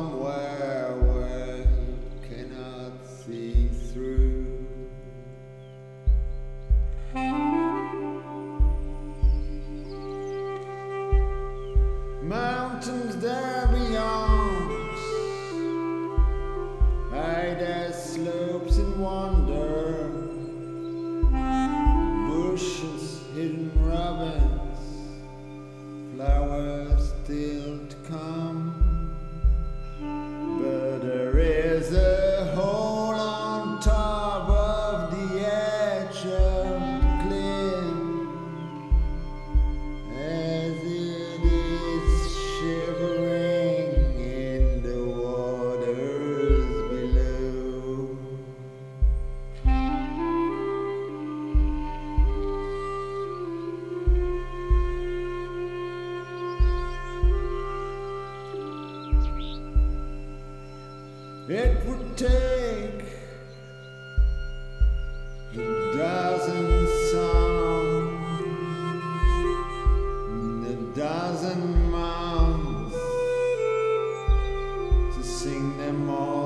somewhere where you cannot see through. Mountains there beyond, hide as slopes in wonder, bushes, hidden robins, flowers still to come. But there is a hole on top of the edge of the cliff, as it is shivering in the waters below. It would take a dozen songs and a dozen months to sing them all.